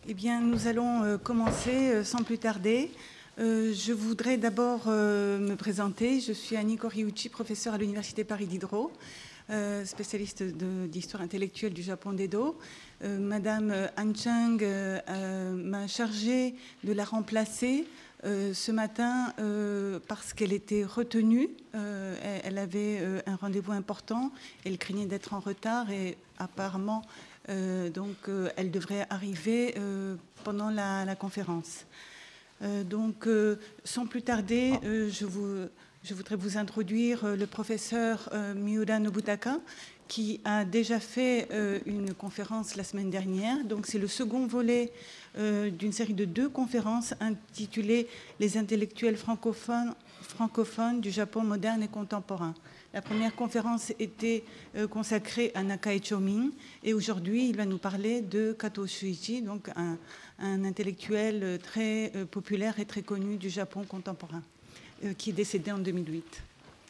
Eh bien, nous allons commencer sans plus tarder. Je voudrais d'abord me présenter. Je suis Annie Koriuchi, professeure à l'Université Paris Diderot, spécialiste d'histoire intellectuelle du Japon d'Edo. Madame Han Chang m'a chargée de la remplacer ce matin parce qu'elle était retenue. Elle avait un rendez-vous important. Elle craignait d'être en retard et apparemment... donc, elle devrait arriver pendant la conférence. Sans plus tarder, je voudrais vous introduire le professeur Miura Nobutaka, qui a déjà fait une conférence la semaine dernière. Donc, c'est le second volet d'une série de 2 conférences intitulées « Les intellectuels francophones du Japon moderne et contemporain ». La première conférence était consacrée à Nakae Chomin et aujourd'hui, il va nous parler de Kato Shuichi, donc un intellectuel très populaire et très connu du Japon contemporain, qui est décédé en 2008.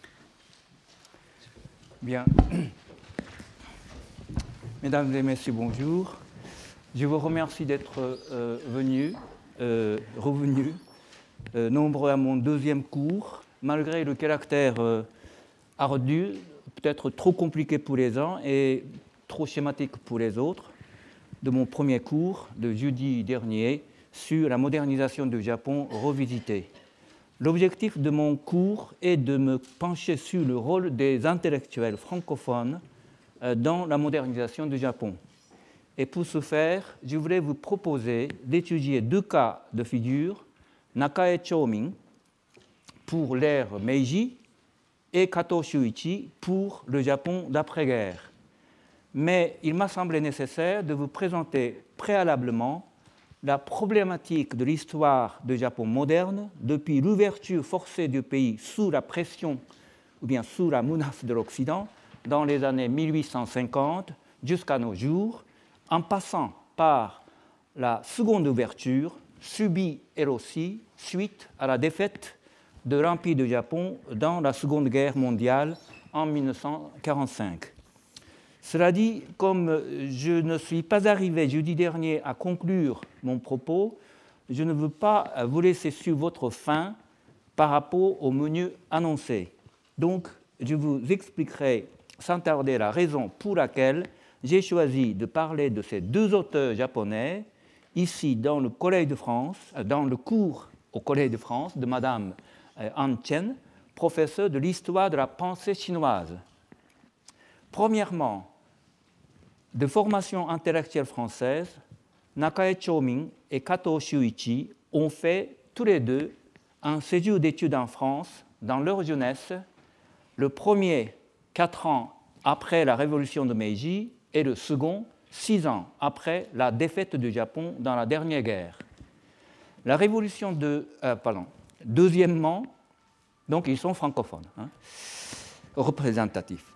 Bien. Mesdames et messieurs, bonjour. Je vous remercie d'être revenus nombreux à mon deuxième cours, malgré le caractère ardu, peut-être trop compliqué pour les uns et trop schématique pour les autres, de mon premier cours de jeudi dernier sur la modernisation du Japon revisité. L'objectif de mon cours est de me pencher sur le rôle des intellectuels francophones dans la modernisation du Japon. Et pour ce faire, je voulais vous proposer d'étudier 2 cas de figure, Nakae Chomin pour l'ère Meiji et Kato Shuichi pour le Japon d'après-guerre. Mais il m'a semblé nécessaire de vous présenter préalablement la problématique de l'histoire du Japon moderne depuis l'ouverture forcée du pays sous la pression ou bien sous la menace de l'Occident dans les années 1850 jusqu'à nos jours, en passant par la seconde ouverture subie elle aussi suite à la défaite de l'Empire du Japon dans la Seconde Guerre mondiale en 1945. Cela dit, comme je ne suis pas arrivé jeudi dernier à conclure mon propos, je ne veux pas vous laisser sur votre faim par rapport au menu annoncé. Donc, je vous expliquerai sans tarder la raison pour laquelle j'ai choisi de parler de ces 2 auteurs japonais, ici dans le Collège de France, dans le cours au Collège de France de Madame Han Chen, professeur de l'histoire de la pensée chinoise. Premièrement, de formation intellectuelle française, Nakae Chomin et Kato Shuichi ont fait tous les 2 un séjour d'études en France dans leur jeunesse, le premier 4 ans après la révolution de Meiji et le second 6 ans après la défaite du Japon dans la dernière guerre. La révolution Deuxièmement, donc ils sont francophones, représentatifs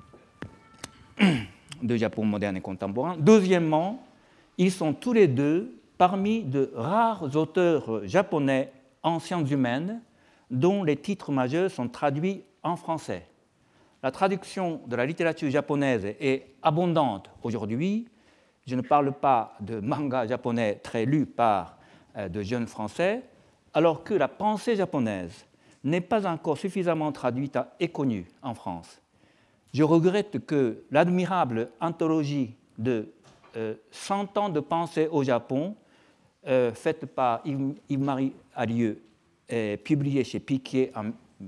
du Japon moderne et contemporain. Deuxièmement, ils sont tous les 2 parmi de rares auteurs japonais en sciences humaines dont les titres majeurs sont traduits en français. La traduction de la littérature japonaise est abondante aujourd'hui. Je ne parle pas de manga japonais très lus par de jeunes Français, alors que la pensée japonaise n'est pas encore suffisamment traduite et connue en France. Je regrette que l'admirable anthologie de 100 ans de pensée au Japon, faite par Yves-Marie Allieu et publiée chez Piquet en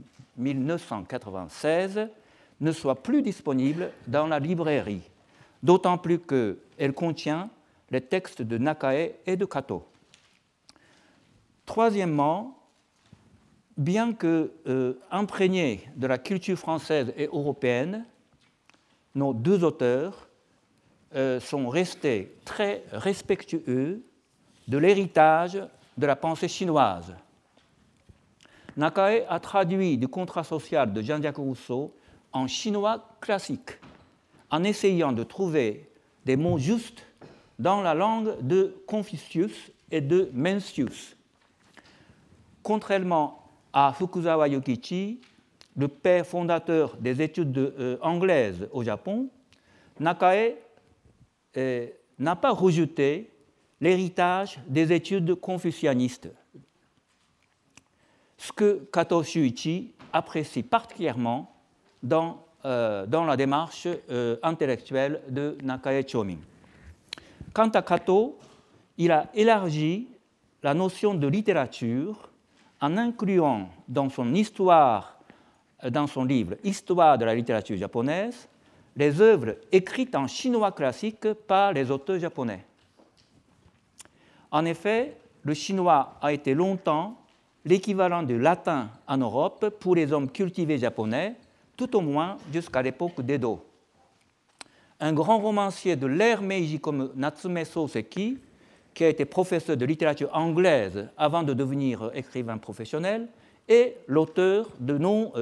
1996, ne soit plus disponible dans la librairie, d'autant plus qu'elle contient les textes de Nakae et de Kato. Troisièmement, bien que imprégnés de la culture française et européenne, nos 2 auteurs sont restés très respectueux de l'héritage de la pensée chinoise. Nakae a traduit du contrat social de Jean-Jacques Rousseau en chinois classique, en essayant de trouver des mots justes dans la langue de Confucius et de Mencius. Contrairement à Fukuzawa Yukichi, le père fondateur des études anglaises au Japon, Nakae n'a pas rejeté l'héritage des études confucianistes, ce que Kato Shuichi apprécie particulièrement dans la démarche intellectuelle de Nakae Chōmin. Quant à Kato, il a élargi la notion de littérature en incluant dans son livre Histoire de la littérature japonaise, les œuvres écrites en chinois classique par les auteurs japonais. En effet, le chinois a été longtemps l'équivalent du latin en Europe pour les hommes cultivés japonais, tout au moins jusqu'à l'époque d'Edo. Un grand romancier de l'ère Meiji comme Natsume Soseki, qui a été professeur de littérature anglaise avant de devenir écrivain professionnel, est l'auteur de nombre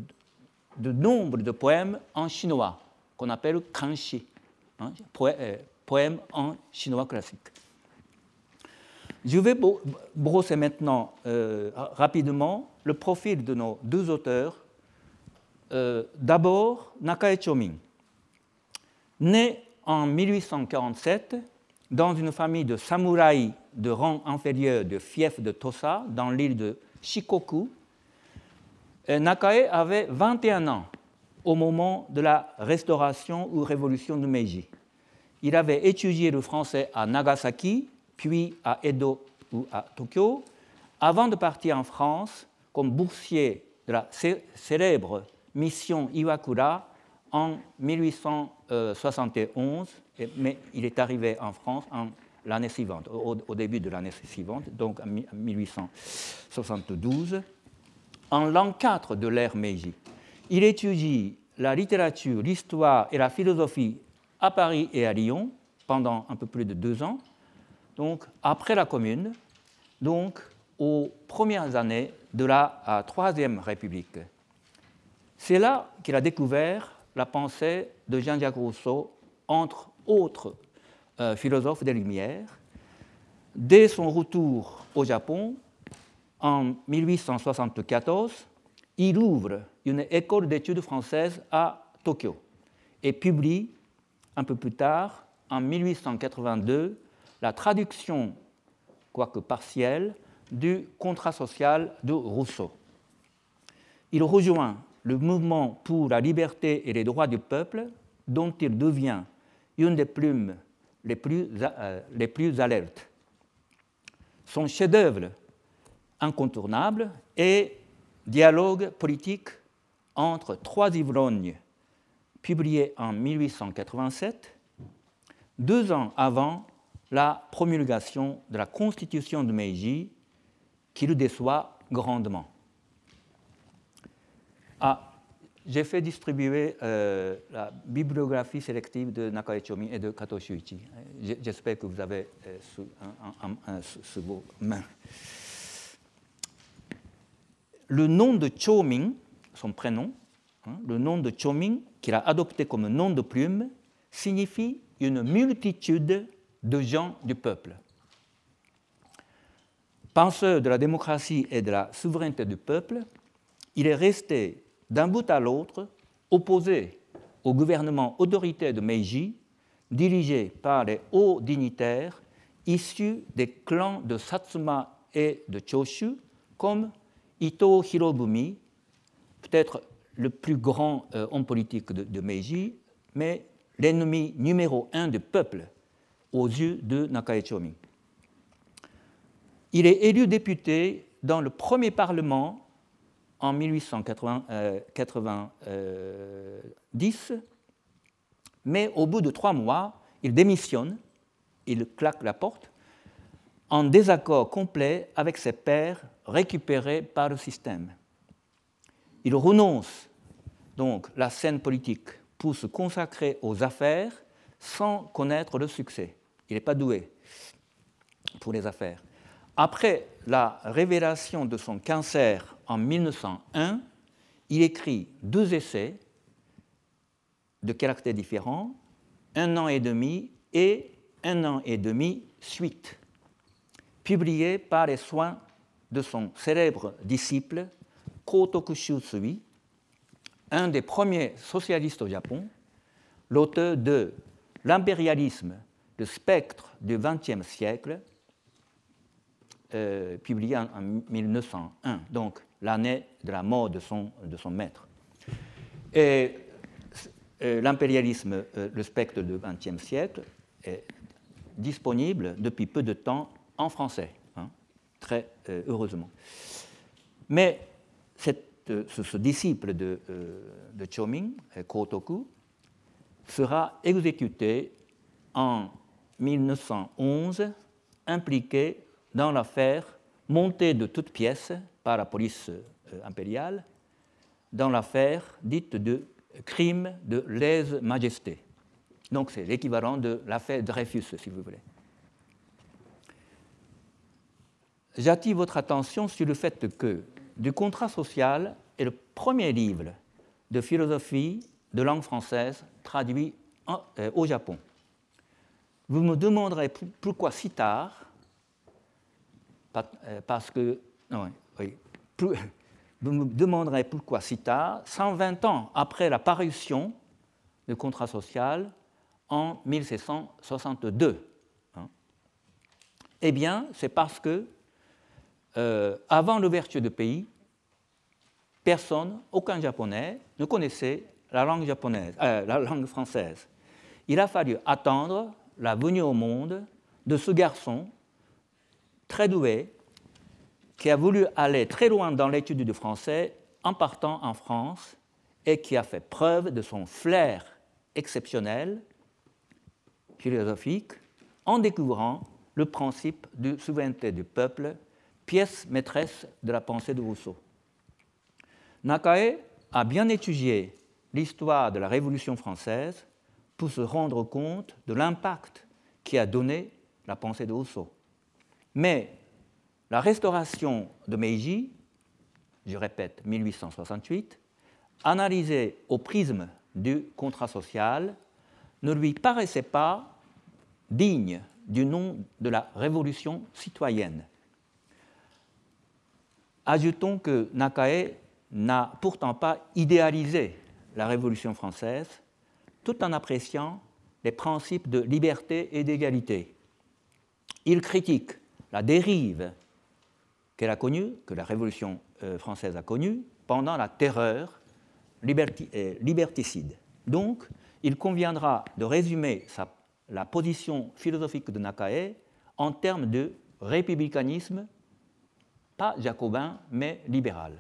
de poèmes en chinois, qu'on appelle kanshi, poèmes en chinois classique. Je vais brosser maintenant rapidement le profil de nos deux auteurs. D'abord, Nakae Chōmin. Né en 1847 dans une famille de samouraïs de rang inférieur de fief de Tosa, dans l'île de Shikoku, Nakae avait 21 ans au moment de la restauration ou révolution de Meiji. Il avait étudié le français à Nagasaki, puis à Edo ou à Tokyo, avant de partir en France comme boursier de la célèbre mission Iwakura en 1871, mais il est arrivé en France l'année suivante, au début de l'année suivante, donc en 1872, en l'an 4 de l'ère Meiji. Il étudie la littérature, l'histoire et la philosophie à Paris et à Lyon pendant un peu plus de 2 ans, donc après la Commune, donc aux premières années de la Troisième République. C'est là qu'il a découvert la pensée de Jean-Jacques Rousseau, entre autres philosophes des Lumières. Dès son retour au Japon, en 1874, il ouvre une école d'études françaises à Tokyo et publie un peu plus tard, en 1882, la traduction, quoique partielle, du contrat social de Rousseau. Il rejoint le mouvement pour la liberté et les droits du peuple, dont il devient une des plumes les plus alertes. Son chef-d'œuvre incontournable est Dialogue politique entre 3 ivrognes, publié en 1887, 2 ans avant la promulgation de la Constitution de Meiji, qui le déçoit grandement. J'ai fait distribuer la bibliographie sélective de Nakae Chōmin et de Kato Shuichi. J'espère que vous avez sous vos mains. Le nom de Chōmin, son prénom, le nom de Chōmin, qu'il a adopté comme nom de plume, signifie une multitude de gens du peuple. Penseur de la démocratie et de la souveraineté du peuple, il est resté d'un bout à l'autre opposé au gouvernement autoritaire de Meiji, dirigé par les hauts dignitaires issus des clans de Satsuma et de Choshu, comme Ito Hirobumi, peut-être le plus grand homme politique de Meiji, mais l'ennemi numéro 1 du peuple aux yeux de Nakae Chōmin. Il est élu député dans le premier Parlement en 1890, mais au bout de 3 mois, il démissionne, il claque la porte, en désaccord complet avec ses pairs récupérés par le système. Il renonce donc à la scène politique pour se consacrer aux affaires sans connaître le succès. Il n'est pas doué pour les affaires. Après la révélation de son cancer en 1901, il écrit 2 essais de caractères différents, 1 an et demi et 1 an et demi suite, publiés par les soins de son célèbre disciple Kotoku Shusui, un des premiers socialistes au Japon, l'auteur de L'impérialisme, Le spectre du XXe siècle, publié en 1901, donc l'année de la mort de son maître. Et l'impérialisme, le spectre du XXe siècle, est disponible depuis peu de temps en français, très heureusement. Mais ce disciple de Choming, Kotoku, sera exécuté en 1911, impliqué dans l'affaire montée de toutes pièces par la police impériale, dans l'affaire dite de crime de lèse-majesté. Donc c'est l'équivalent de l'affaire Dreyfus, si vous voulez. J'attire votre attention sur le fait que Du contrat social est le premier livre de philosophie de langue française traduit au Japon. Vous me demanderez pourquoi si tard, parce que... Non, oui, vous me demanderez pourquoi si tard, 120 ans après la parution du contrat social en 1762. Eh bien, c'est parce que avant l'ouverture du pays, personne, aucun Japonais, ne connaissait la langue française. Il a fallu attendre la venue au monde de ce garçon très doué qui a voulu aller très loin dans l'étude du français en partant en France et qui a fait preuve de son flair exceptionnel, philosophique, en découvrant le principe de souveraineté du peuple, pièce maîtresse de la pensée de Rousseau. Nakae a bien étudié l'histoire de la Révolution française pour se rendre compte de l'impact qu'a donné la pensée de Rousseau. Mais la restauration de Meiji, je répète 1868, analysée au prisme du contrat social, ne lui paraissait pas digne du nom de la révolution citoyenne. Ajoutons que Nakae n'a pourtant pas idéalisé la Révolution française, tout en appréciant les principes de liberté et d'égalité. Il critique la dérive qu'elle a connue, que la Révolution française a connue, pendant la terreur liberticide. Donc, il conviendra de résumer la position philosophique de Nakae en termes de républicanisme, pas jacobin, mais libéral.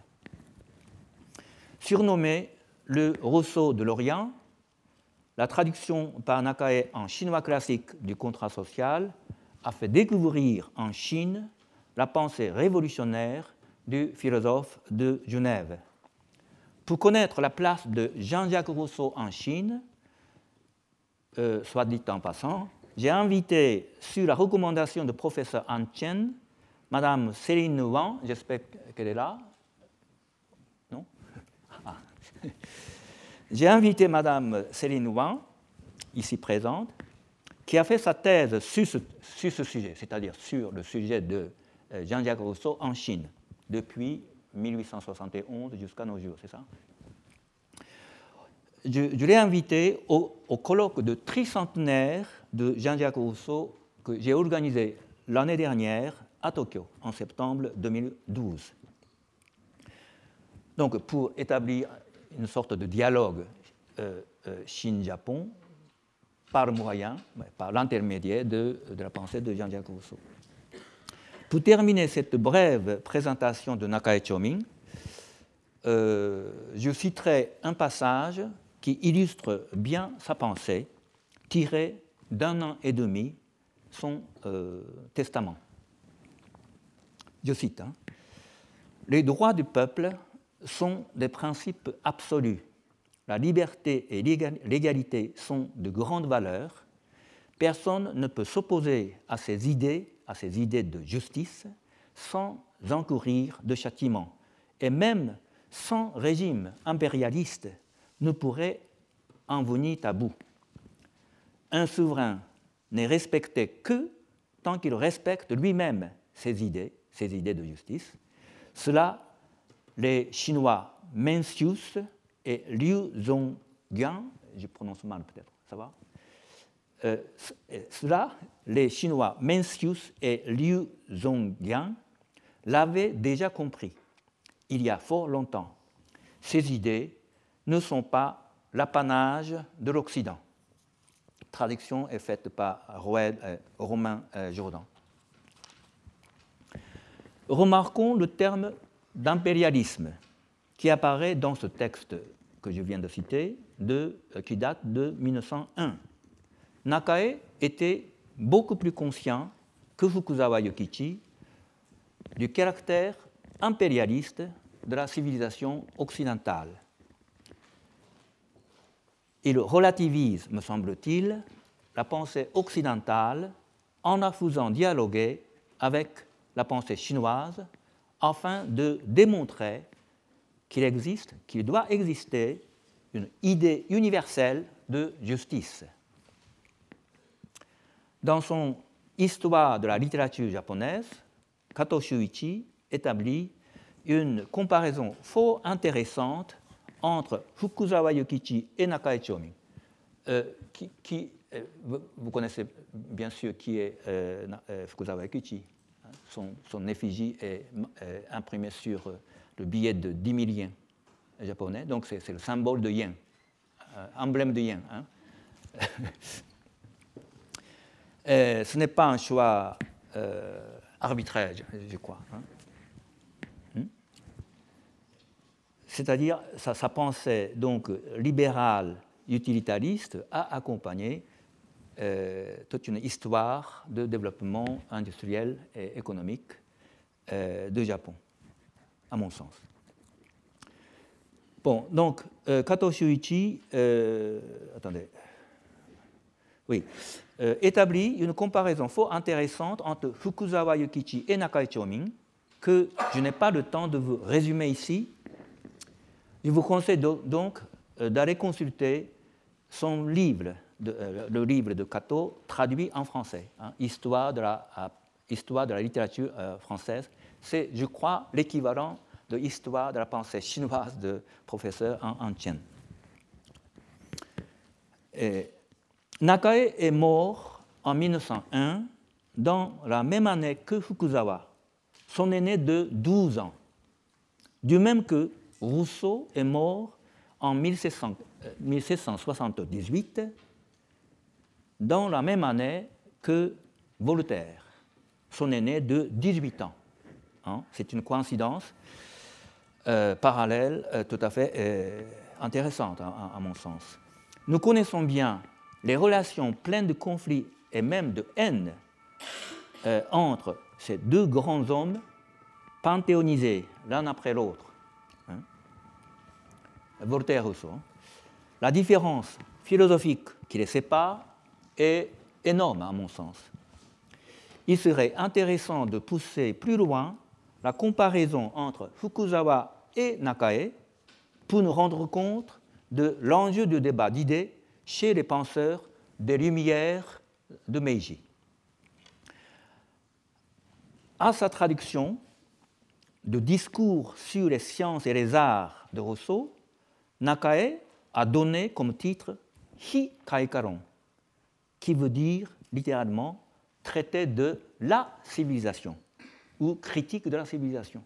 Surnommé le Rousseau de l'Orient, la traduction par Nakae en chinois classique du contrat social a fait découvrir en Chine la pensée révolutionnaire du philosophe de Genève. Pour connaître la place de Jean-Jacques Rousseau en Chine, soit dit en passant, j'ai invité, sur la recommandation du professeur Han Chen, Madame Céline Wang, j'espère qu'elle est là. Non ? Ah. J'ai invité Madame Céline Wang, ici présente, qui a fait sa thèse sur ce sujet, c'est-à-dire sur le sujet de Jean-Jacques Rousseau en Chine, depuis 1871 jusqu'à nos jours, c'est ça ? Je l'ai invité au colloque de tricentenaire de Jean-Jacques Rousseau que j'ai organisé l'année dernière à Tokyo, en septembre 2012. Donc, pour établir une sorte de dialogue Chine-Japon, par l'intermédiaire de la pensée de Jean-Jacques Rousseau. Pour terminer cette brève présentation de Nakae Choming, je citerai un passage qui illustre bien sa pensée, tiré d'un an et demi, son testament. Je cite, les droits du peuple sont des principes absolus. La liberté et l'égalité sont de grandes valeurs. Personne ne peut s'opposer à ces idées de justice, sans encourir de châtiment. Et même sans régime impérialiste ne pourrait en venir à bout. Un souverain n'est respecté que tant qu'il respecte lui-même ses idées de justice. Cela, les Chinois Mencius et Liu Zhongguan, je prononce mal peut-être, ça va, Cela, les Chinois Mencius et Liu Zhongyan l'avaient déjà compris il y a fort longtemps. Ces idées ne sont pas l'apanage de l'Occident. Traduction est faite par Romain Jourdan. Remarquons le terme d'impérialisme qui apparaît dans ce texte que je viens de citer, qui date de 1901. Nakae était beaucoup plus conscient que Fukuzawa Yokichi du caractère impérialiste de la civilisation occidentale. Il relativise, me semble-t-il, la pensée occidentale en la faisant dialoguer avec la pensée chinoise afin de démontrer qu'il doit exister une idée universelle de justice. Dans son Histoire de la littérature japonaise, Kato Shuichi établit une comparaison fort intéressante entre Fukuzawa Yokichi et Nakae Chomin. Vous connaissez bien sûr qui est Fukuzawa Yokichi. Son effigie est imprimée sur le billet de 10 000 yens japonais, donc c'est le symbole de yen, emblème de yen. Hein. Ce n'est pas un choix arbitraire, je crois. Hein. C'est-à-dire, sa pensée donc libérale, utilitariste, a accompagné toute une histoire de développement industriel et économique de Japon, à mon sens. Bon, donc, Kato Shuichi, établit une comparaison fort intéressante entre Fukuzawa Yokichi et Nakae Chomin, que je n'ai pas le temps de vous résumer ici. Je vous conseille donc d'aller consulter son livre, le livre de Kato, traduit en français, hein, Histoire de la littérature française. C'est, je crois, l'équivalent de Histoire de la pensée chinoise de professeur Han Chen. Nakae est mort en 1901, dans la même année que Fukuzawa, son aîné de 12 ans. Du même que Rousseau est mort en 1778, dans la même année que Voltaire, son aîné de 18 ans. Hein, c'est une coïncidence parallèle tout à fait intéressante, à mon sens. Nous connaissons bien les relations pleines de conflits et même de haine entre ces deux grands hommes panthéonisés l'un après l'autre, hein, Voltaire et Rousseau. La différence philosophique qui les sépare est énorme à mon sens. Il serait intéressant de pousser plus loin la comparaison entre Fukuzawa et Nakae pour nous rendre compte de l'enjeu du débat d'idées chez les penseurs des Lumières de Meiji. À sa traduction de Discours sur les sciences et les arts de Rousseau, Nakae a donné comme titre Hi Kaikaron, qui veut dire littéralement traité de la civilisation ou critique de la civilisation.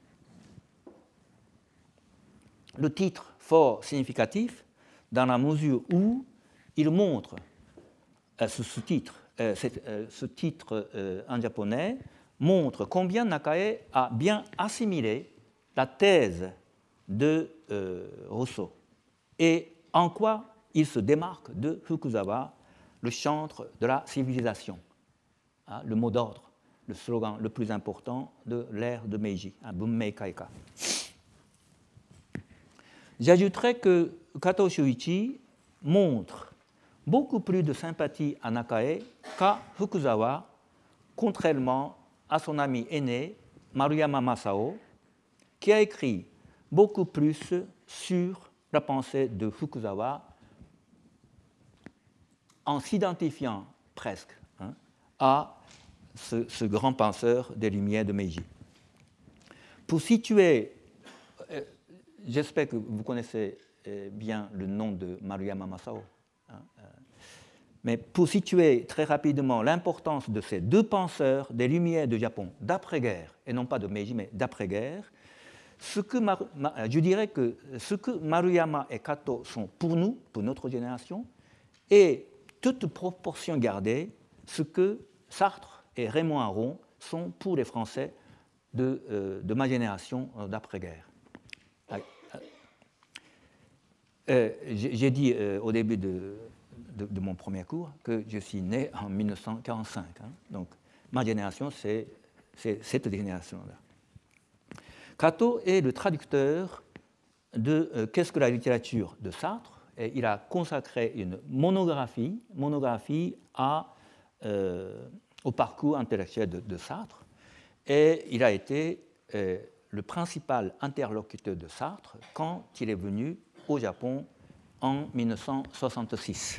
Le titre fort significatif dans la mesure où il montre ce titre en japonais montre combien Nakae a bien assimilé la thèse de Rousseau et en quoi il se démarque de Fukuzawa, le chantre de la civilisation, hein, le mot d'ordre, le slogan le plus important de l'ère de Meiji, Bunmei Kaika. J'ajouterai que Kato Shuichi montre beaucoup plus de sympathie à Nakae qu'à Fukuzawa, contrairement à son ami aîné Maruyama Masao, qui a écrit beaucoup plus sur la pensée de Fukuzawa en s'identifiant presque à ce grand penseur des Lumières de Meiji. Pour situer, j'espère que vous connaissez bien le nom de Maruyama Masao. Mais pour situer très rapidement l'importance de ces deux penseurs des Lumières du Japon d'après-guerre, et non pas de Meiji, mais d'après-guerre, je dirais que ce que Maruyama et Kato sont pour nous, pour notre génération, est, toute proportion gardée, ce que Sartre et Raymond Aron sont pour les Français de ma génération d'après-guerre. J'ai dit au début de mon premier cours que je suis né en 1945. Donc, ma génération, c'est cette génération-là. Kato est le traducteur de Qu'est-ce que la littérature de Sartre, et il a consacré une monographie au parcours intellectuel de Sartre, et il a été le principal interlocuteur de Sartre quand il est venu au Japon en 1966.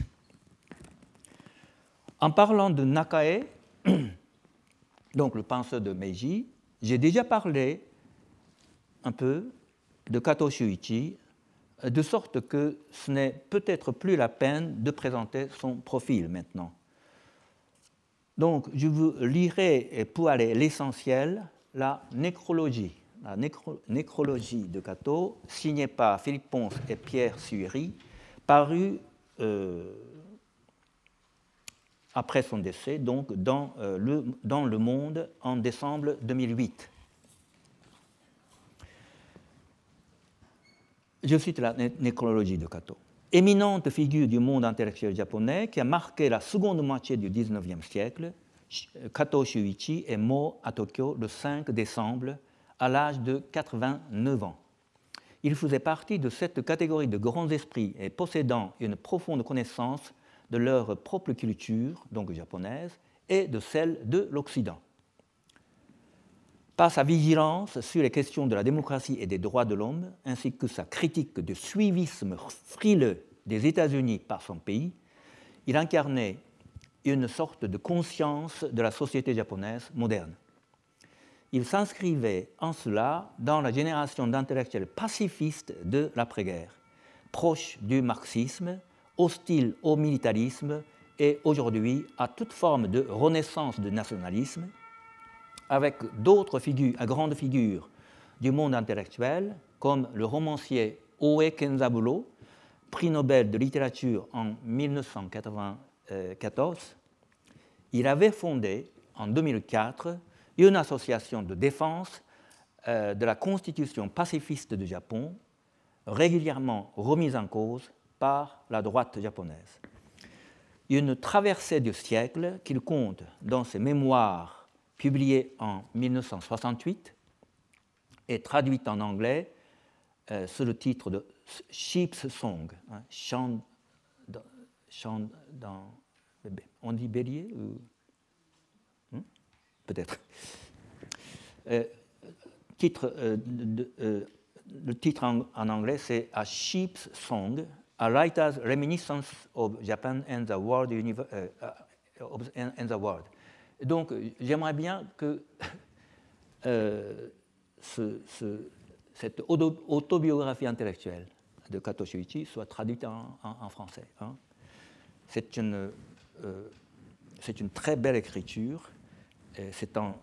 En parlant de Nakae, donc le penseur de Meiji, j'ai déjà parlé un peu de Kato Shuichi, de sorte que ce n'est peut-être plus la peine de présenter son profil maintenant. Donc, je vous lirai, pour aller à l'essentiel, la nécrologie. La nécrologie de Kato, signée par Philippe Pons et Pierre Suiri, parue après son décès, donc dans Le Monde en décembre 2008. Je cite la nécrologie de Kato. Éminente figure du monde intellectuel japonais qui a marqué la seconde moitié du XIXe siècle, Kato Shuichi est mort à Tokyo le 5 décembre à l'âge de 89 ans. Il faisait partie de cette catégorie de grands esprits et possédant une profonde connaissance de leur propre culture, donc japonaise, et de celle de l'Occident. Par sa vigilance sur les questions de la démocratie et des droits de l'homme, ainsi que sa critique du suivisme frileux des États-Unis par son pays, il incarnait une sorte de conscience de la société japonaise moderne. Il s'inscrivait en cela dans la génération d'intellectuels pacifistes de l'après-guerre, proches du marxisme, hostiles au militarisme et aujourd'hui à toute forme de renaissance du nationalisme, avec d'autres grandes figures du monde intellectuel, comme le romancier Oe Kenzaburo, prix Nobel de littérature en 1994. Il avait fondé, en 2004, une association de défense de la constitution pacifiste du Japon, régulièrement remise en cause par la droite japonaise. Une traversée du siècle qu'il compte dans ses mémoires publiée en 1968 et traduite en anglais sous le titre de Sheep's Song, chant dans... On dit bélier ou... Peut-être. Le titre en anglais, c'est A Sheep's Song, A Writer's Reminiscence of Japan and the World. Donc, j'aimerais bien que cette autobiographie intellectuelle de Kato Shuichi soit traduite en français. C'est une très belle écriture. C'est un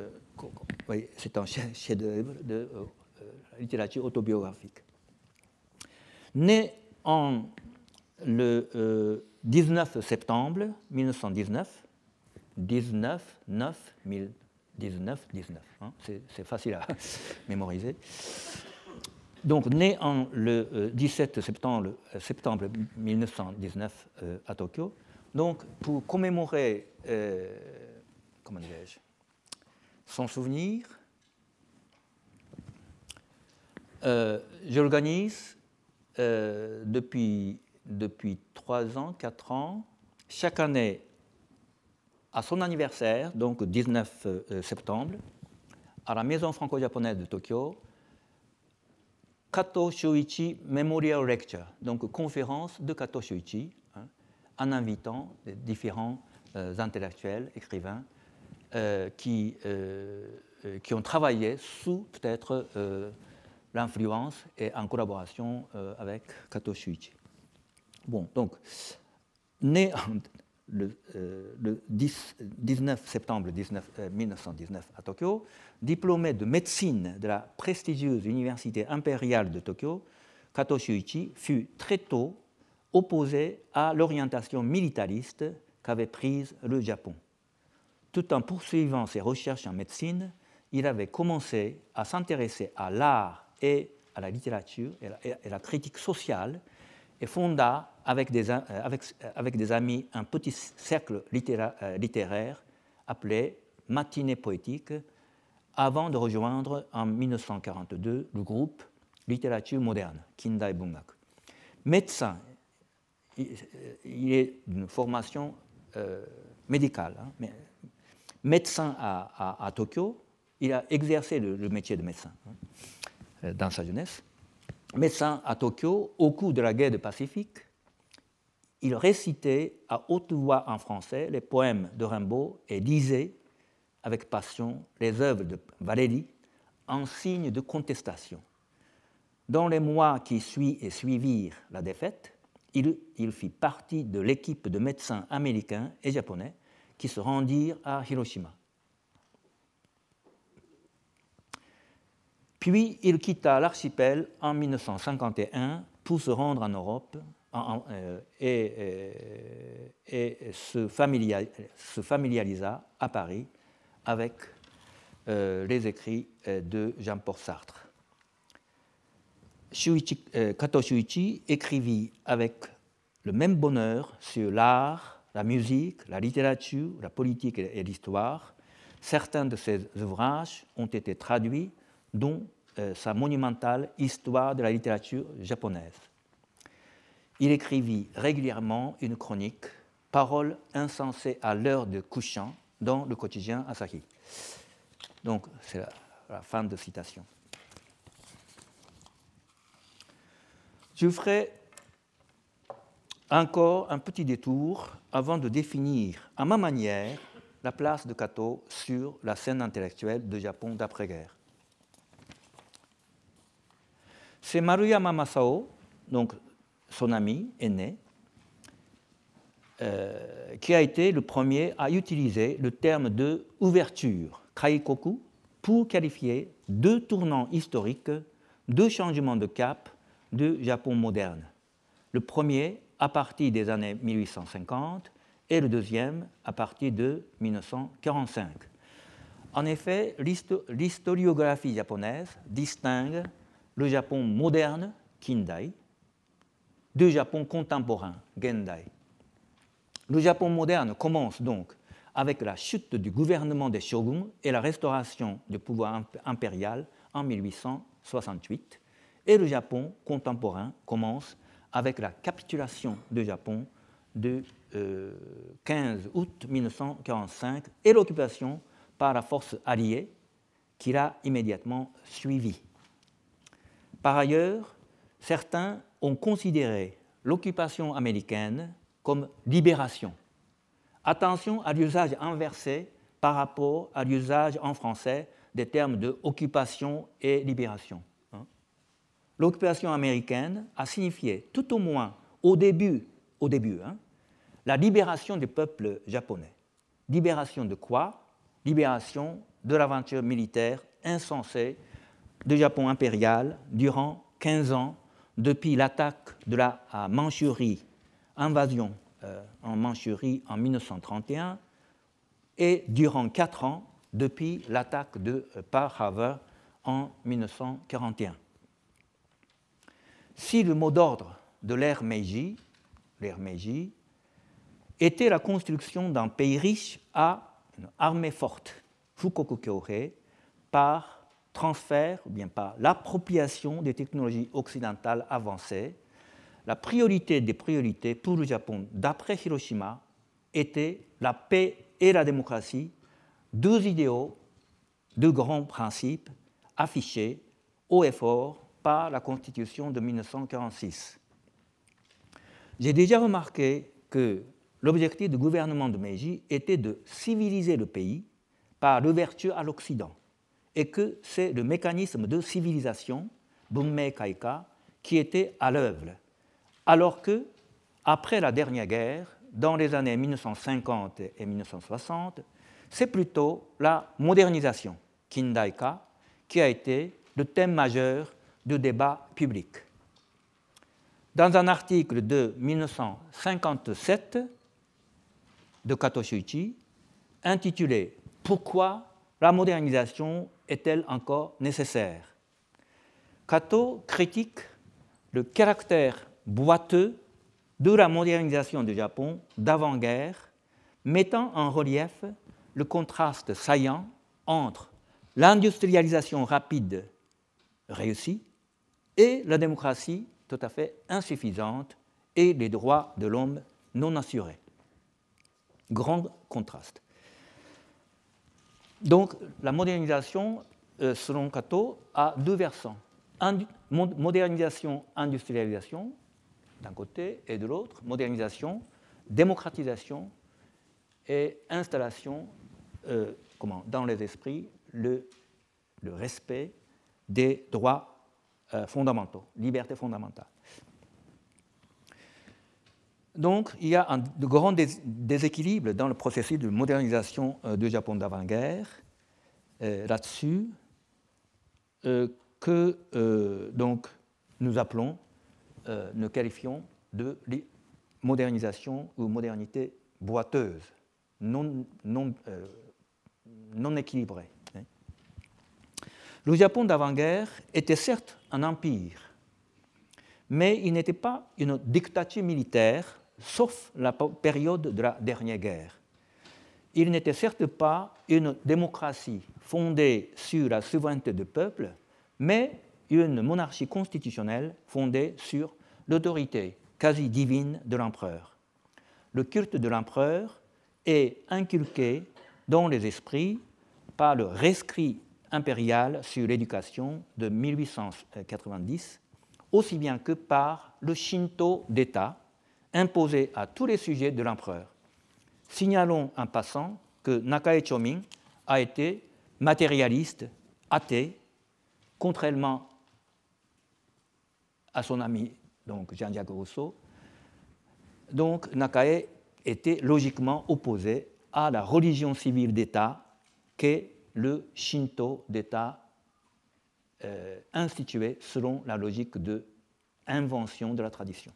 chef-d'œuvre de littérature autobiographique. Né en le 19 septembre 1919, 19, c'est facile à mémoriser. Donc, né en le 17 septembre 1919 à Tokyo, donc pour commémorer son souvenir, j'organise depuis 3 ans, 4 ans, chaque année à son anniversaire, donc 19 septembre, à la Maison franco-japonaise de Tokyo, Kato Shuichi Memorial Lecture, donc conférence de Kato Shuichi, en invitant les différents intellectuels, écrivains, qui ont travaillé sous peut-être l'influence et en collaboration avec Kato Shuichi. Bon, donc, né le 19 septembre 1919 à Tokyo. Diplômé de médecine de la prestigieuse Université impériale de Tokyo, Kato Shuichi fut très tôt opposé à l'orientation militariste qu'avait prise le Japon. Tout en poursuivant ses recherches en médecine, il avait commencé à s'intéresser à l'art et à la littérature et la critique sociale et fonda avec des amis un petit cercle littéraire appelé Matinée poétique avant de rejoindre en 1942 le groupe Littérature moderne, Kindai Bungak. Médecin, il est d'une formation médicale, mais médecin à Tokyo, il a exercé le métier de médecin dans sa jeunesse. Médecin à Tokyo, au cours de la guerre du Pacifique, il récitait à haute voix en français les poèmes de Rimbaud et lisait avec passion les œuvres de Valéry en signe de contestation. Dans les mois qui suivirent la défaite, il fit partie de l'équipe de médecins américains et japonais qui se rendirent à Hiroshima. Puis il quitta l'archipel en 1951 pour se rendre en Europe et se familiarisa à Paris avec les écrits de Jean-Paul Sartre. Kato Shuichi écrivit avec le même bonheur sur l'art, la musique, la littérature, la politique et l'histoire. Certains de ses ouvrages ont été traduits, dont sa monumentale Histoire de la littérature japonaise. Il écrivit régulièrement une chronique, Paroles insensées à l'heure de couchant, dans le quotidien Asahi. Donc, c'est la fin de citation. Je ferai encore un petit détour avant de définir à ma manière la place de Kato sur la scène intellectuelle du Japon d'après-guerre. C'est Maruyama Masao, donc son ami aîné, qui a été le premier à utiliser le terme de ouverture, kaikoku, pour qualifier deux tournants historiques, deux changements de cap du Japon moderne. Le premier à partir des années 1850 et le deuxième à partir de 1945. En effet, l'historiographie japonaise distingue le Japon moderne, Kindai, du Japon contemporain, Gendai. Le Japon moderne commence donc avec la chute du gouvernement des shoguns et la restauration du pouvoir impérial en 1868, et le Japon contemporain commence avec la capitulation du Japon du 15 août 1945 et l'occupation par la force alliée qui l'a immédiatement suivi. Par ailleurs, certains ont considéré l'occupation américaine comme libération. Attention à l'usage inversé par rapport à l'usage en français des termes de occupation et libération. L'occupation américaine a signifié, tout au moins au début, la libération du peuple japonais. Libération de quoi? Libération de l'aventure militaire insensée du Japon impérial durant 15 ans, depuis l'attaque de la Mandchourie, invasion en Mandchourie en 1931, et durant 4 ans, depuis l'attaque de Pearl Harbor en 1941. Si le mot d'ordre de l'ère Meiji était la construction d'un pays riche à une armée forte, Fukoku Kyohei, par transfert ou bien par l'appropriation des technologies occidentales avancées, la priorité des priorités pour le Japon d'après Hiroshima était la paix et la démocratie, deux idéaux, deux grands principes affichés haut et fort par la Constitution de 1946. J'ai déjà remarqué que l'objectif du gouvernement de Meiji était de civiliser le pays par l'ouverture à l'Occident et que c'est le mécanisme de civilisation, Bunmei Kaika, qui était à l'œuvre, alors que, après la dernière guerre, dans les années 1950 et 1960, c'est plutôt la modernisation, Kindaika, qui a été le thème majeur du débat public. Dans un article de 1957 de Kato Shuichi, intitulé « Pourquoi la modernisation est-elle encore nécessaire ?», Kato critique le caractère boiteux de la modernisation du Japon d'avant-guerre, mettant en relief le contraste saillant entre l'industrialisation rapide réussie et la démocratie tout à fait insuffisante et les droits de l'homme non assurés. Grand contraste. Donc, la modernisation, selon Kato, a deux versants. Modernisation, industrialisation, d'un côté, et de l'autre, modernisation, démocratisation et installation dans les esprits le respect des droits fondamentaux, libertés fondamentales. Donc, il y a de grands déséquilibres dans le processus de modernisation du Japon d'avant-guerre, là-dessus, que donc, nous appelons, nous qualifions de modernisation ou modernité boiteuse, non équilibrée. Le Japon d'avant-guerre était certes un empire, mais il n'était pas une dictature militaire, sauf la période de la dernière guerre. Il n'était certes pas une démocratie fondée sur la souveraineté du peuple, mais une monarchie constitutionnelle fondée sur l'autorité quasi divine de l'empereur. Le culte de l'empereur est inculqué dans les esprits par le rescrit impérial sur l'éducation de 1890, aussi bien que par le Shinto d'État imposé à tous les sujets de l'empereur. Signalons en passant que Nakae Chomin a été matérialiste, athée, contrairement à son ami donc Jean-Jacques Rousseau. Donc Nakae était logiquement opposé à la religion civile d'État qu'est le Shinto d'État institué selon la logique de invention de la tradition.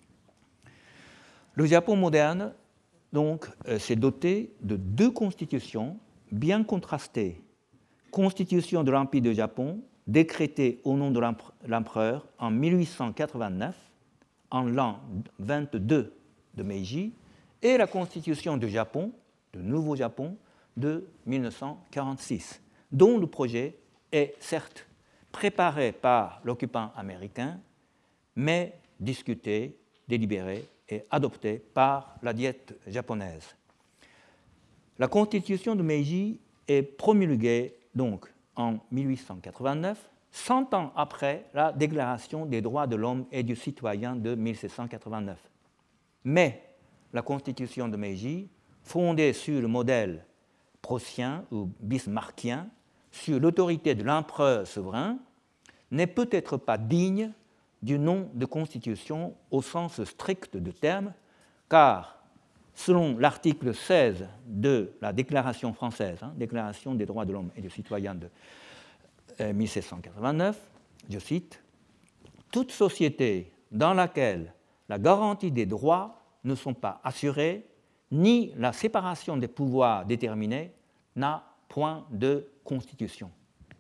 Le Japon moderne donc s'est doté de deux constitutions bien contrastées. Constitution de l'Empire du Japon, décrétée au nom de l'empereur en 1889, en l'an 22 de Meiji, et la Constitution du Japon, du Nouveau Japon, de 1946, dont le projet est certes préparé par l'occupant américain, mais discuté, délibéré et adopté par la Diète japonaise. La Constitution de Meiji est promulguée donc en 1889, 100 ans après la Déclaration des droits de l'homme et du citoyen de 1789. Mais la Constitution de Meiji, fondée sur le modèle prussien ou bismarckien, sur l'autorité de l'empereur souverain, n'est peut-être pas digne du nom de constitution au sens strict du terme, car, selon l'article 16 de la Déclaration française, Déclaration des droits de l'homme et du citoyen de 1789, je cite, « Toute société dans laquelle la garantie des droits ne sont pas assurées, ni la séparation des pouvoirs déterminée, n'a point de constitution. »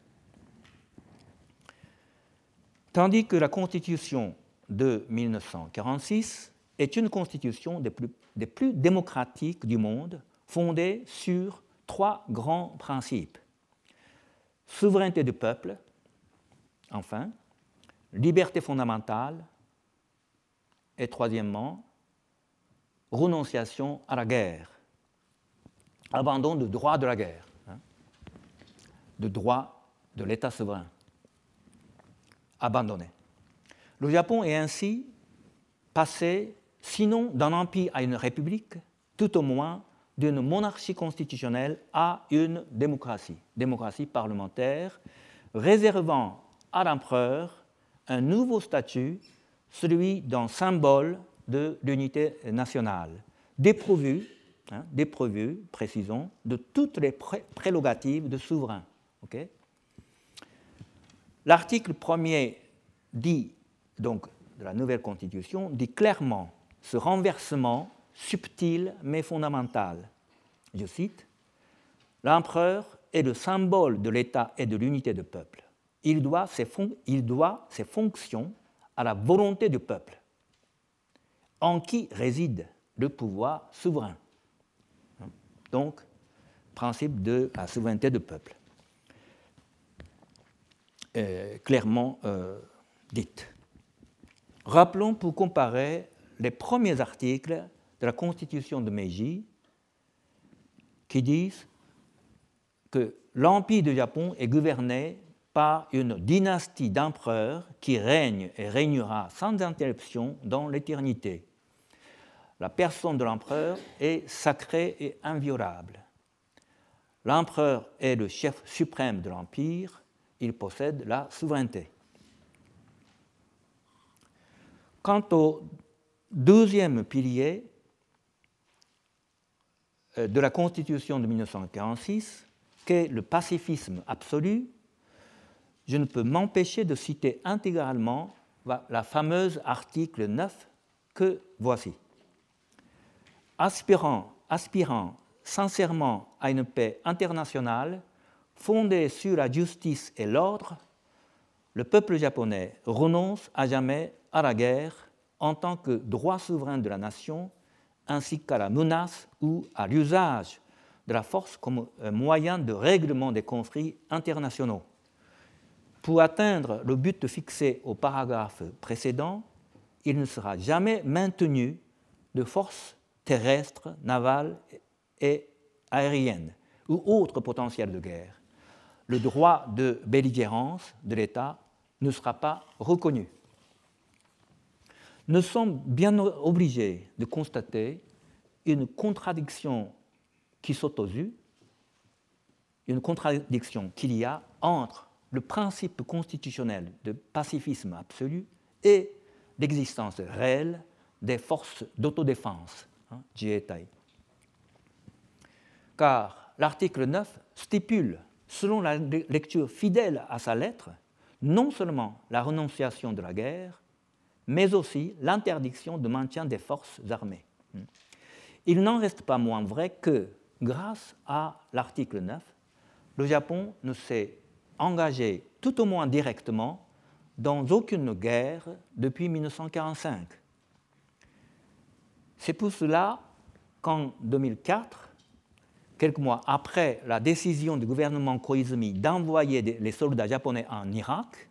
Tandis que la Constitution de 1946 est une constitution des plus démocratiques du monde, fondée sur trois grands principes. Souveraineté du peuple, enfin, liberté fondamentale, et troisièmement, renonciation à la guerre, abandon du droit de la guerre, du droit de l'État souverain, abandonné. Le Japon est ainsi passé, sinon d'un empire à une république, tout au moins d'une monarchie constitutionnelle à une démocratie parlementaire, réservant à l'empereur un nouveau statut, celui d'un symbole de l'unité nationale, dépourvu, précisons, de toutes les prérogatives de souverain. Okay. L'article 1er dit, donc, de la nouvelle Constitution, dit clairement ce renversement subtil mais fondamental. Je cite, « L'empereur est le symbole de l'État et de l'unité du peuple. Il doit ses fonctions à la volonté du peuple, en qui réside le pouvoir souverain. » Donc, principe de la souveraineté du peuple. Clairement dite. Rappelons pour comparer les premiers articles de la Constitution de Meiji qui disent que l'Empire du Japon est gouverné par une dynastie d'empereurs qui règne et régnera sans interruption dans l'éternité. La personne de l'empereur est sacrée et inviolable. L'empereur est le chef suprême de l'Empire, il possède la souveraineté. Quant au deuxième pilier de la Constitution de 1946, qu'est le pacifisme absolu, je ne peux m'empêcher de citer intégralement la fameuse article 9 que voici. Aspirant sincèrement à une paix internationale fondée sur la justice et l'ordre, le peuple japonais renonce à jamais à la guerre en tant que droit souverain de la nation, ainsi qu'à la menace ou à l'usage de la force comme moyen de règlement des conflits internationaux. Pour atteindre le but fixé au paragraphe précédent, il ne sera jamais maintenu de forces terrestres, navales et aériennes ou autres potentiels de guerre. Le droit de belligérance de l'État ne sera pas reconnu. Nous sommes bien obligés de constater une contradiction qui saute aux yeux, une contradiction qu'il y a entre le principe constitutionnel de pacifisme absolu et l'existence réelle des forces d'autodéfense, Jietai. Car l'article 9 stipule, selon la lecture fidèle à sa lettre, non seulement la renonciation de la guerre, mais aussi l'interdiction de maintien des forces armées. Il n'en reste pas moins vrai que, grâce à l'article 9, le Japon ne s'est engagé, tout au moins directement, dans aucune guerre depuis 1945. C'est pour cela qu'en 2004, quelques mois après la décision du gouvernement Koizumi d'envoyer les soldats japonais en Irak,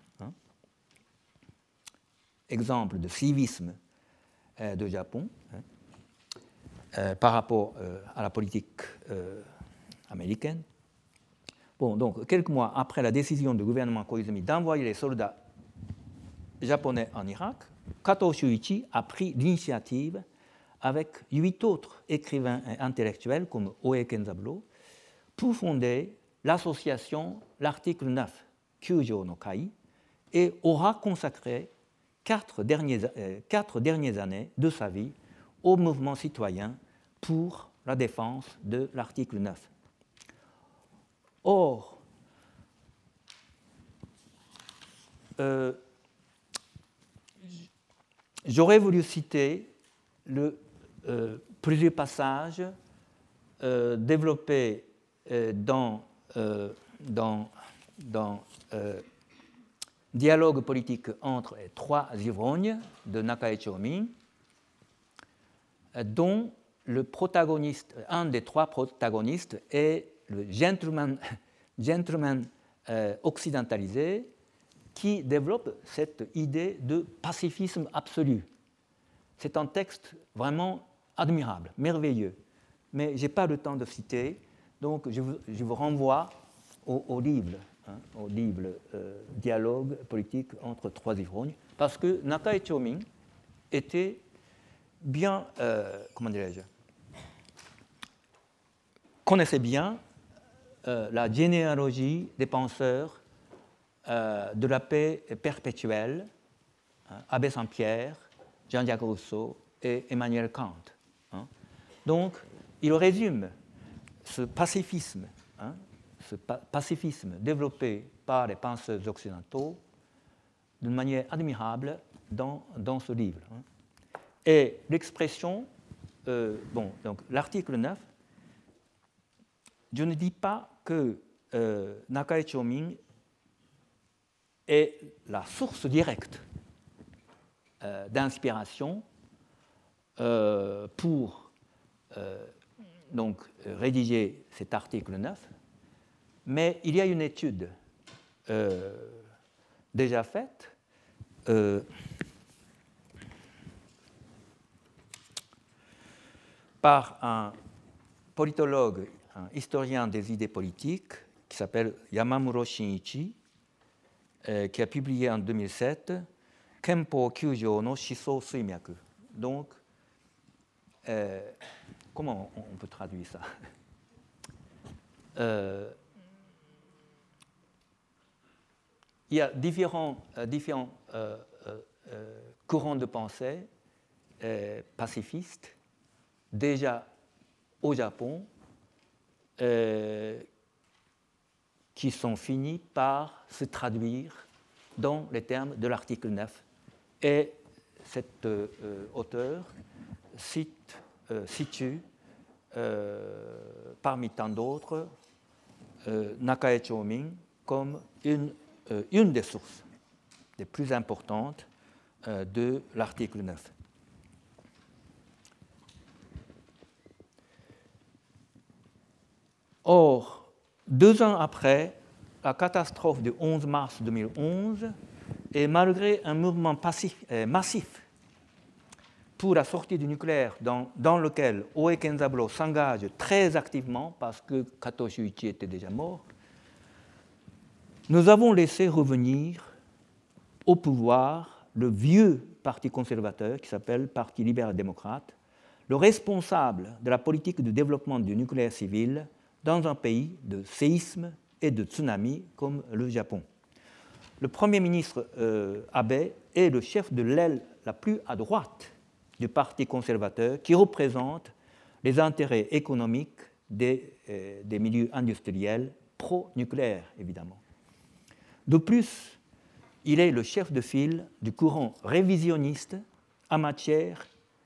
exemple de civisme du Japon, par rapport à la politique américaine. Bon, donc, quelques mois après la décision du gouvernement Koizumi d'envoyer les soldats japonais en Irak, Kato Shuichi a pris l'initiative avec 8 autres écrivains et intellectuels comme Oe Kenzaburo pour fonder l'association L'Article 9, Kyujo no Kai, et aura consacré 4 dernières années de sa vie au mouvement citoyen pour la défense de l'article 9. Or, j'aurais voulu citer plusieurs passages développés dans Dialogue politique entre les 3 ivrognes de Nakae Chomin, dont le protagoniste, un des 3 protagonistes est le gentleman occidentalisé qui développe cette idée de pacifisme absolu. C'est un texte vraiment admirable, merveilleux, mais je n'ai pas le temps de citer, donc je vous renvoie au livre, Dialogue politique entre 3 ivrognes, parce que Nakae Chomin était bien, connaissait bien la généalogie des penseurs de la paix perpétuelle, Abbé Saint-Pierre, Jean-Jacques Rousseau et Emmanuel Kant. Donc, il résume ce pacifisme, développé par les penseurs occidentaux d'une manière admirable dans ce livre. Et l'expression, donc l'article 9, je ne dis pas que Nakae Chōming est la source directe d'inspiration pour donc, rédiger cet article 9, mais il y a une étude déjà faite par un politologue, un historien des idées politiques qui s'appelle Yamamuro Shinichi, qui a publié en 2007 Kenpo Kyujō no Shisō Suimyaku. Donc, comment on peut traduire ça? Il y a différents courants de pensée pacifistes déjà au Japon qui sont finis par se traduire dans les termes de l'article 9. Et cet auteur situe parmi tant d'autres Nakae Chōming comme une des sources les plus importantes de l'article 9. Or, 2 ans après la catastrophe du 11 mars 2011, et malgré un mouvement massif pour la sortie du nucléaire dans lequel Oe Kenzaburo s'engage très activement parce que Kato Shuichi était déjà mort, nous avons laissé revenir au pouvoir le vieux parti conservateur qui s'appelle Parti libéral-démocrate, le responsable de la politique de développement du nucléaire civil dans un pays de séismes et de tsunamis comme le Japon. Le Premier ministre Abe est le chef de l'aile la plus à droite du Parti conservateur qui représente les intérêts économiques des milieux industriels pro-nucléaires, évidemment. De plus, il est le chef de file du courant révisionniste en matière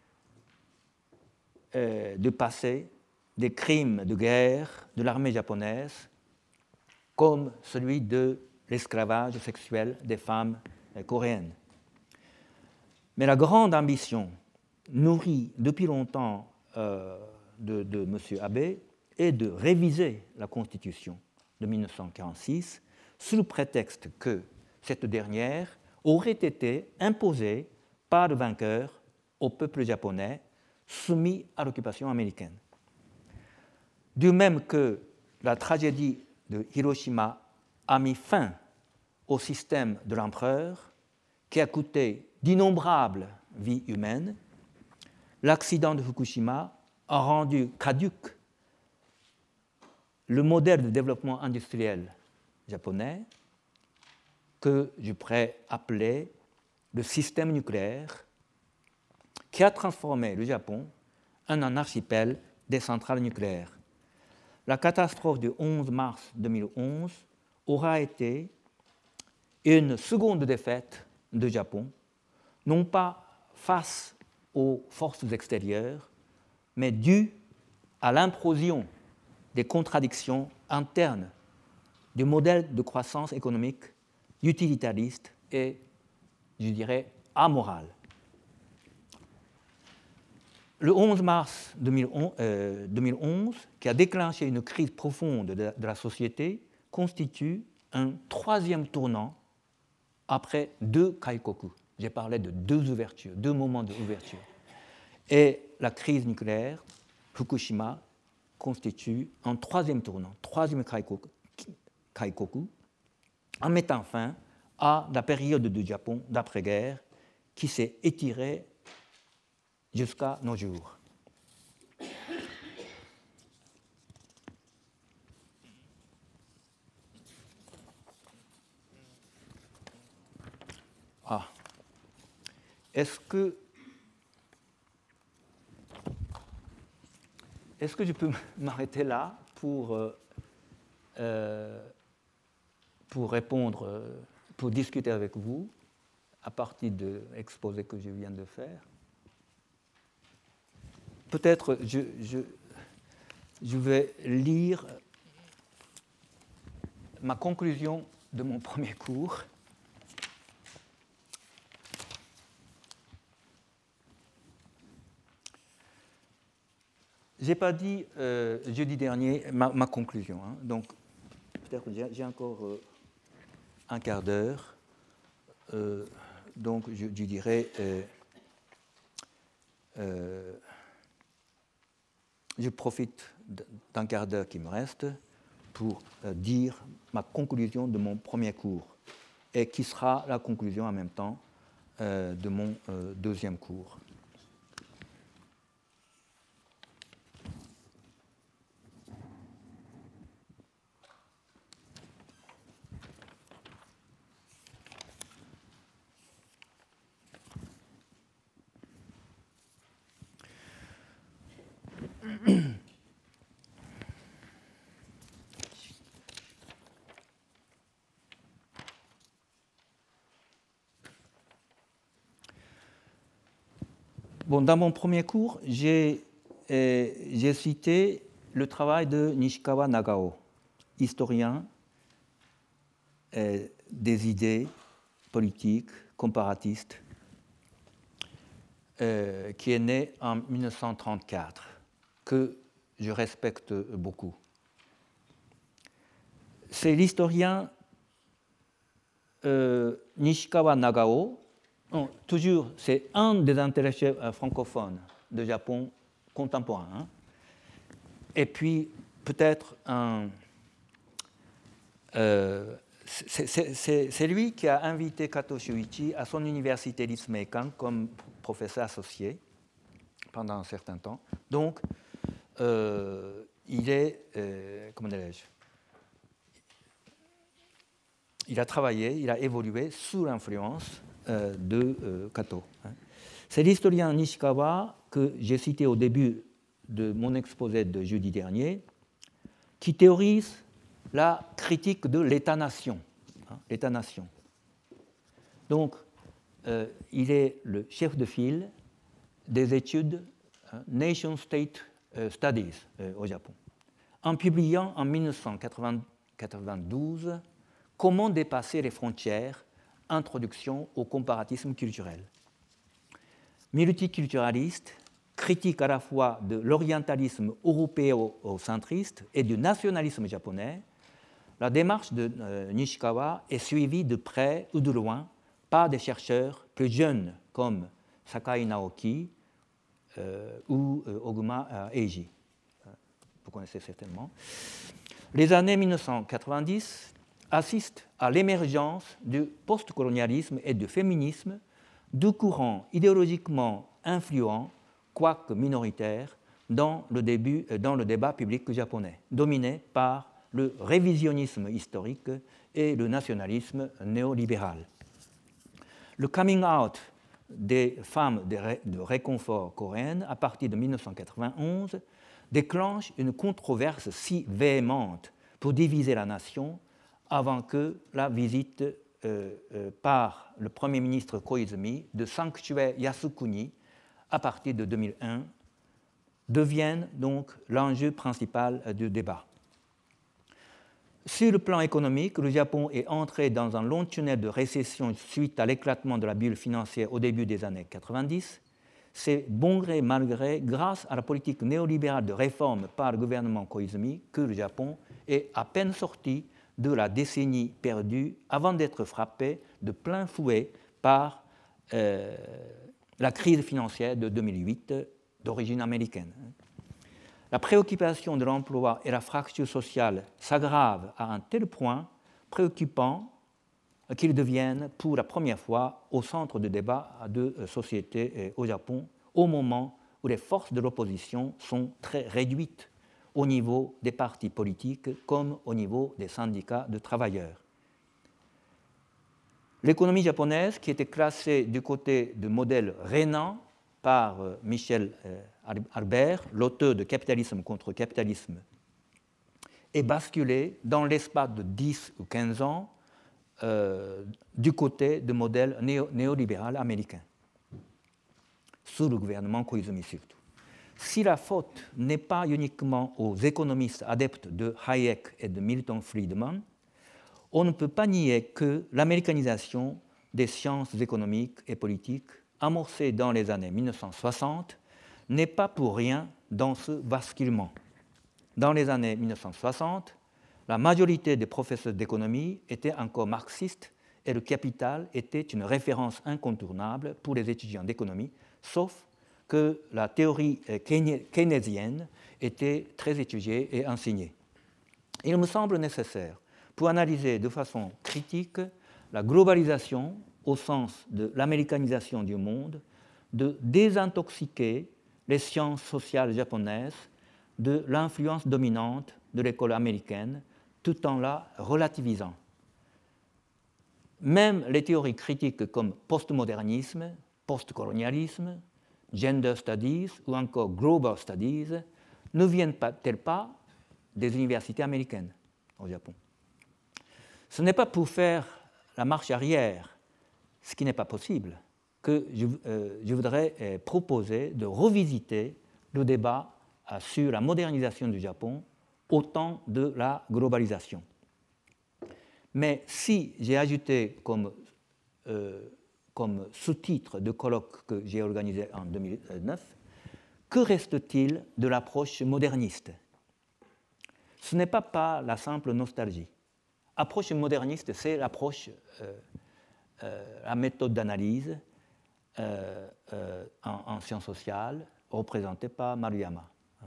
de passé des crimes de guerre de l'armée japonaise, comme celui de l'esclavage sexuel des femmes coréennes. Mais la grande ambition nourrie depuis longtemps de M. Abe est de réviser la Constitution de 1946 sous le prétexte que cette dernière aurait été imposée par le vainqueur au peuple japonais soumis à l'occupation américaine. Du même que la tragédie de Hiroshima a mis fin au système de l'empereur qui a coûté d'innombrables vies humaines, l'accident de Fukushima a rendu caduque le modèle de développement industriel japonais que je pourrais appeler le système nucléaire qui a transformé le Japon en un archipel des centrales nucléaires. La catastrophe du 11 mars 2011 aura été une seconde défaite du Japon, non pas face aux forces extérieures, mais due à l'implosion des contradictions internes du modèle de croissance économique utilitariste et, je dirais, amoral. Le 11 mars 2011, qui a déclenché une crise profonde de la société, constitue un troisième tournant après 2 kaikoku. J'ai parlé de 2 ouvertures, 2 moments d'ouverture. Et la crise nucléaire, Fukushima, constitue un troisième tournant, troisième kaikoku, en mettant fin à la période du Japon d'après-guerre qui s'est étirée jusqu'à nos jours. Est-ce que est-ce que je peux m'arrêter là pour répondre, pour discuter avec vous à partir de l'exposé que je viens de faire? Peut-être je vais lire ma conclusion de mon premier cours. Je n'ai pas dit jeudi dernier ma conclusion, hein. Donc peut-être j'ai encore un quart d'heure. Donc je dirais, je profite d'un quart d'heure qui me reste pour dire ma conclusion de mon premier cours et qui sera la conclusion en même temps de mon deuxième cours. Bon, dans mon premier cours, j'ai cité le travail de Nishikawa Nagao, historien des idées politiques comparatistes, qui est né en 1934, que je respecte beaucoup. C'est l'historien Nishikawa Nagao. Toujours, c'est un des intellectuels francophones de Japon contemporain. Hein. Et puis, peut-être c'est lui qui a invité Kato Shuichi à son université Ritsumeikan comme professeur associé pendant un certain temps. Donc, il est, comment dirais-je, il a travaillé, il a évolué sous l'influence de Kato. C'est l'historien Nishikawa que j'ai cité au début de mon exposé de jeudi dernier, qui théorise la critique de l'État-nation. L'État-nation. Donc, il est le chef de file des études Nation-State Studies au Japon, en publiant en 1992 Comment dépasser les frontières, introduction au comparatisme culturel. Multiculturaliste, critique à la fois de l'orientalisme européocentriste et du nationalisme japonais, la démarche de Nishikawa est suivie de près ou de loin par des chercheurs plus jeunes comme Sakai Naoki ou Oguma Eiji. Vous connaissez certainement. Les années 1990 assistent à l'émergence du postcolonialisme et du féminisme, deux courants idéologiquement influents, quoique minoritaires, dans le débat public japonais, dominé par le révisionnisme historique et le nationalisme néolibéral. Le coming out des femmes de réconfort coréennes à partir de 1991 déclenche une controverse si véhémente pour diviser la nation avant que la visite par le Premier ministre Koizumi de Sanctuaire Yasukuni à partir de 2001 devienne donc l'enjeu principal du débat. Sur le plan économique, le Japon est entré dans un long tunnel de récession suite à l'éclatement de la bulle financière au début des années 90. C'est bon gré mal gré, grâce à la politique néolibérale de réforme par le gouvernement Koizumi, que le Japon est à peine sorti de la décennie perdue avant d'être frappé de plein fouet par la crise financière de 2008 d'origine américaine. La préoccupation de l'emploi et la fracture sociale s'aggravent à un tel point préoccupant qu'ils deviennent pour la première fois au centre de débat de société au Japon, au moment où les forces de l'opposition sont très réduites au niveau des partis politiques comme au niveau des syndicats de travailleurs. L'économie japonaise, qui était classée du côté du modèle rhénan, par Michel Albert, l'auteur de Capitalisme contre capitalisme, est basculé dans l'espace de 10 ou 15 ans du côté du modèle néolibéral américain, sous le gouvernement Koizumi surtout. Si la faute n'est pas uniquement aux économistes adeptes de Hayek et de Milton Friedman, on ne peut pas nier que l'américanisation des sciences économiques et politiques, amorcée dans les années 1960, n'est pas pour rien dans ce basculement. Dans les années 1960, la majorité des professeurs d'économie étaient encore marxistes et le capital était une référence incontournable pour les étudiants d'économie, sauf que la théorie keynésienne était très étudiée et enseignée. Il me semble nécessaire, pour analyser de façon critique la globalisation au sens de l'américanisation du monde, de désintoxiquer les sciences sociales japonaises de l'influence dominante de l'école américaine, tout en la relativisant. Même les théories critiques comme postmodernisme, postcolonialisme, gender studies ou encore global studies ne viennent-elles pas des universités américaines au Japon? Ce n'est pas pour faire la marche arrière, ce qui n'est pas possible, que je voudrais proposer de revisiter le débat sur la modernisation du Japon au temps de la globalisation. Mais si j'ai ajouté comme sous-titre de colloque que j'ai organisé en 2009, que reste-t-il de l'approche moderniste? Ce n'est pas la simple nostalgie. Approche moderniste, c'est l'approche, la méthode d'analyse en sciences sociales représentée par Maruyama.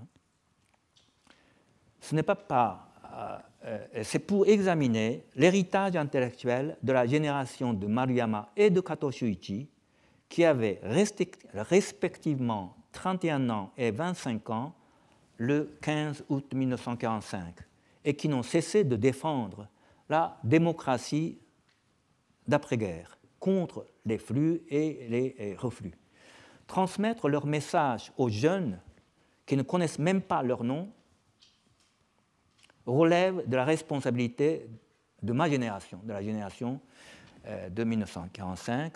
Ce n'est c'est pour examiner l'héritage intellectuel de la génération de Maruyama et de Kato Shuichi, qui avaient respectivement 31 ans et 25 ans le 15 août 1945, et qui n'ont cessé de défendre la démocratie d'après-guerre contre les flux et les reflux. Transmettre leur message aux jeunes qui ne connaissent même pas leur nom relève de la responsabilité de ma génération, de la génération de 1945.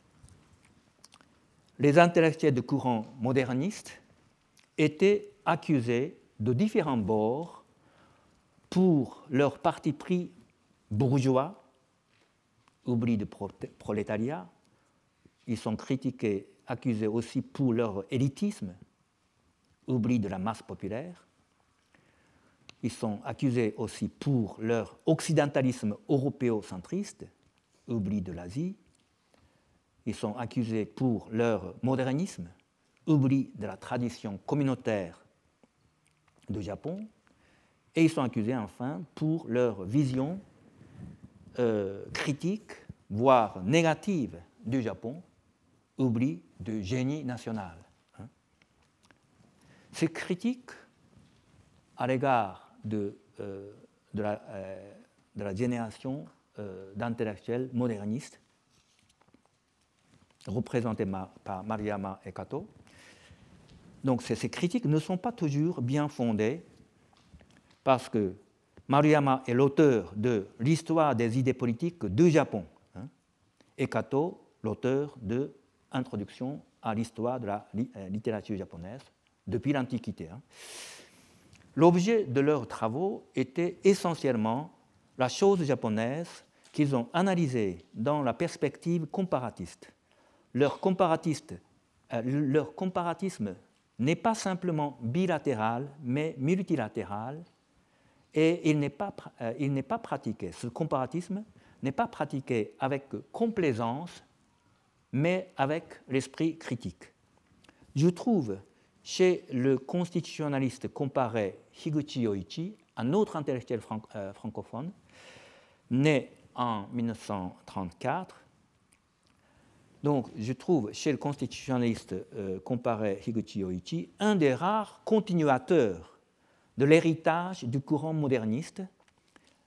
Les intellectuels de courant moderniste étaient accusés de différents bords pour leur parti pris bourgeois, oubli du prolétariat. Ils sont critiqués, accusés aussi pour leur élitisme, oubli de la masse populaire. Ils sont accusés aussi pour leur occidentalisme européocentriste, oubli de l'Asie. Ils sont accusés pour leur modernisme, oubli de la tradition communautaire du Japon. Et ils sont accusés enfin pour leur vision critique, voire négative du Japon, oubli du génie national. Ces critiques à l'égard de la génération d'intellectuels modernistes représentés par Maruyama et Kato. Donc ces critiques ne sont pas toujours bien fondées parce que Maruyama est l'auteur de l'histoire des idées politiques du Japon, et Kato l'auteur de Introduction à l'histoire de la littérature japonaise depuis l'Antiquité. L'objet de leurs travaux était essentiellement la chose japonaise qu'ils ont analysée dans la perspective comparatiste. Leur comparatisme n'est pas simplement bilatéral, mais multilatéral, et il n'est pas pratiqué. Ce comparatisme n'est pas pratiqué avec complaisance, mais avec l'esprit critique. Je trouve chez le constitutionnaliste comparé Higuchi Yoichi, un autre intellectuel francophone, né en 1934. Donc, je trouve chez le constitutionnaliste comparé Higuchi Yoichi un des rares continuateurs de l'héritage du courant moderniste,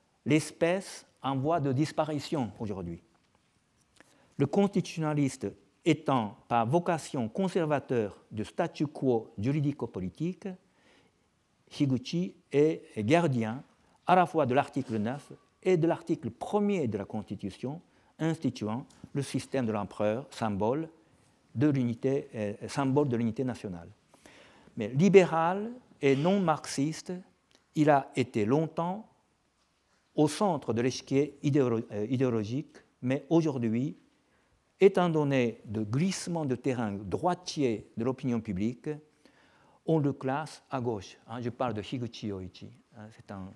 l'espèce en voie de disparition aujourd'hui. Le constitutionnaliste étant par vocation conservateur du statu quo juridico-politique, Higuchi est gardien à la fois de l'article 9 et de l'article 1er de la Constitution instituant le système de l'empereur, symbole de l'unité nationale. Mais libéral et non marxiste, il a été longtemps au centre de l'échiquier idéologique, mais aujourd'hui, étant donné le glissement de terrain droitier de l'opinion publique, on le classe à gauche. Je parle de Higuchi Yoichi. C'est un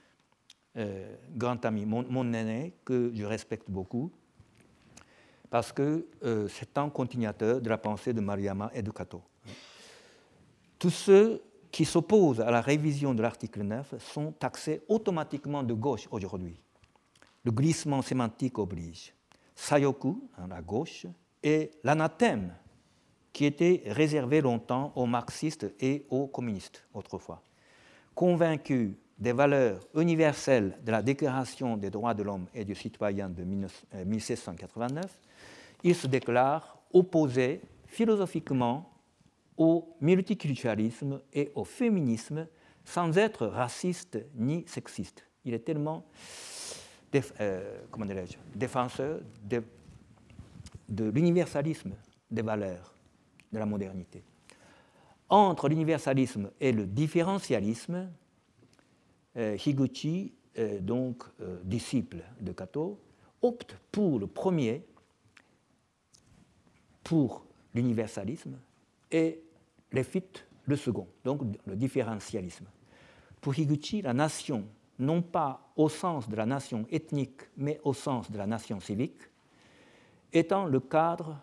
grand ami, mon aîné, que je respecte beaucoup, parce que c'est un continuateur de la pensée de Maruyama et de Kato. Tous ceux qui s'opposent à la révision de l'article 9 sont taxés automatiquement de gauche aujourd'hui. Le glissement sémantique oblige. Sayoku, la gauche, et l'anathème, qui était réservé longtemps aux marxistes et aux communistes autrefois. Convaincus des valeurs universelles de la Déclaration des droits de l'homme et du citoyen de 1789, ils se déclarent opposés philosophiquement au multiculturalisme et au féminisme sans être raciste ni sexiste. Il est tellement défenseur de l'universalisme des valeurs de la modernité. Entre l'universalisme et le différentialisme, Higuchi, donc disciple de Kato, opte pour le premier, pour l'universalisme, et l'évite le second, donc le différentialisme. Pour Higuchi, la nation, non pas au sens de la nation ethnique, mais au sens de la nation civique, étant le cadre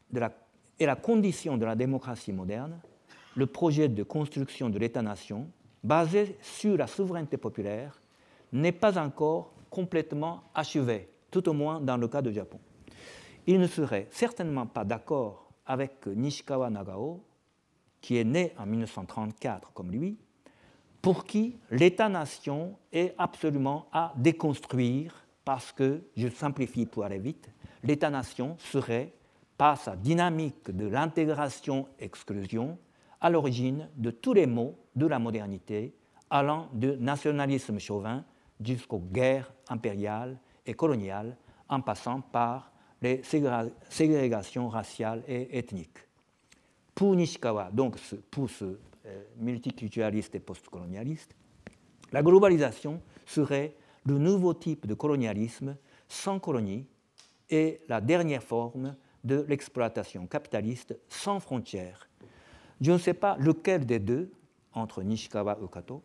et la condition de la démocratie moderne, le projet de construction de l'État-nation, basé sur la souveraineté populaire, n'est pas encore complètement achevé, tout au moins dans le cas du Japon. Il ne serait certainement pas d'accord avec Nishikawa Nagao, qui est né en 1934 comme lui, pour qui l'État-nation est absolument à déconstruire parce que, je simplifie pour aller vite, l'État-nation serait, par sa dynamique de l'intégration-exclusion, à l'origine de tous les maux de la modernité, allant du nationalisme chauvin jusqu'aux guerres impériales et coloniales, en passant par les ségrégations raciales et ethniques. Pour Nishikawa, donc pour ce multiculturaliste et postcolonialiste, la globalisation serait le nouveau type de colonialisme sans colonie et la dernière forme de l'exploitation capitaliste sans frontières. Je ne sais pas lequel des deux, entre Nishikawa et Kato,